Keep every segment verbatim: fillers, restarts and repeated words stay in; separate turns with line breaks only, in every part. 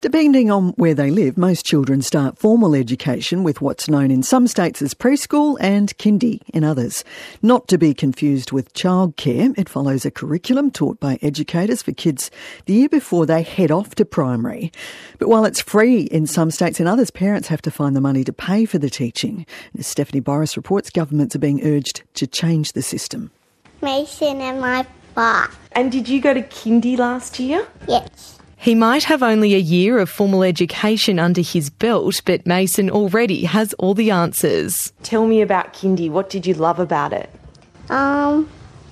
Depending on where they live, most children start formal education with what's known in some states as preschool and kindy in others. Not to be confused with childcare, it follows a curriculum taught by educators for kids the year before they head off to primary. But while it's free in some states and others, parents have to find the money to pay for the teaching. As Stephanie Boris reports, governments are being urged to change the system.
Mason and my bar.
And did you go to kindy last year?
Yes.
He might have only a year of formal education under his belt, but Mason already has all the answers.
Tell me about kindy. What did you love about it?
Um,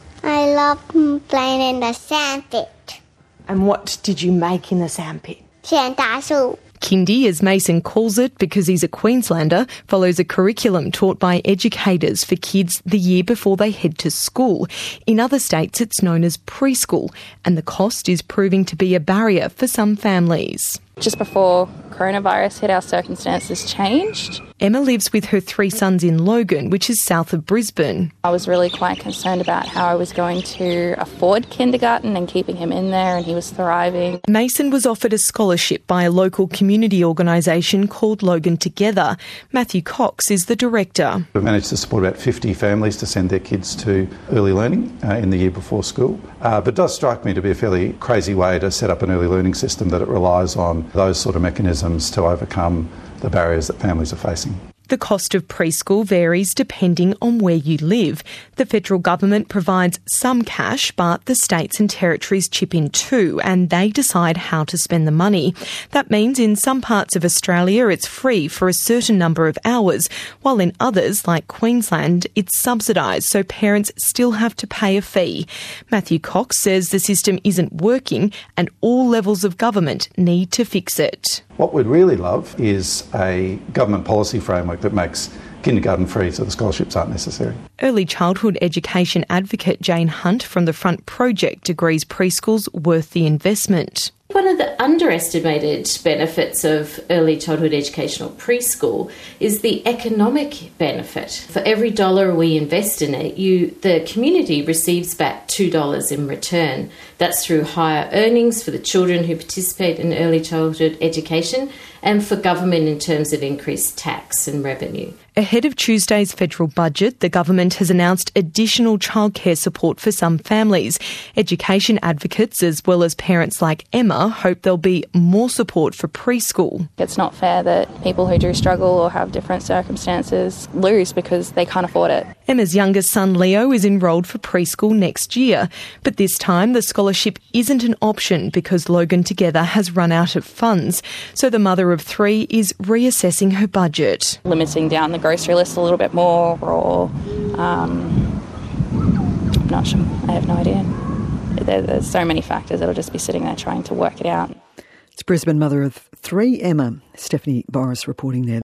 I love playing in the sandpit.
And what did you make in the sandpit?
Santa soup.
Kindy, as Mason calls it because he's a Queenslander, follows a curriculum taught by educators for kids the year before they head to school. In other states, it's known as preschool, and the cost is proving to be a barrier for some families.
Just before coronavirus hit, our circumstances changed.
Emma lives with her three sons in Logan, which is south of Brisbane.
I was really quite concerned about how I was going to afford kindergarten and keeping him in there, and he was thriving.
Mason was offered a scholarship by a local community organisation called Logan Together. Matthew Cox is the director.
We've managed to support about fifty families to send their kids to early learning uh, in the year before school. Uh, but it does strike me to be a fairly crazy way to set up an early learning system that it relies on those sort of mechanisms to overcome the barriers that families are facing.
The cost of preschool varies depending on where you live. The federal government provides some cash, but the states and territories chip in too, and they decide how to spend the money. That means in some parts of Australia it's free for a certain number of hours, while in others, like Queensland, it's subsidised, so parents still have to pay a fee. Matthew Cox says the system isn't working and all levels of government need to fix it.
What we'd really love is a government policy framework that makes kindergarten free so the scholarships aren't necessary.
Early childhood education advocate Jane Hunt from the Front Project agrees preschool's worth the investment.
One of the underestimated benefits of early childhood education or preschool is the economic benefit. For every dollar we invest in it, you, the community receives back two dollars in return. That's through higher earnings for the children who participate in early childhood education and for government in terms of increased tax and revenue.
Ahead of Tuesday's federal budget, the government has announced additional childcare support for some families. Education advocates, as well as parents like Emma, hope there'll be more support for preschool.
It's not fair that people who do struggle or have different circumstances lose because they can't afford it.
Emma's youngest son, Leo, is enrolled for preschool next year. But this time, the scholarship isn't an option because Logan Together has run out of funds. So the mother of three is reassessing her budget.
Limiting down the grocery list a little bit more, or um, I'm not sure. I have no idea. There, there's so many factors. It'll just be sitting there trying to work it out.
It's Brisbane mother of three, Emma. Stephanie Boris reporting there.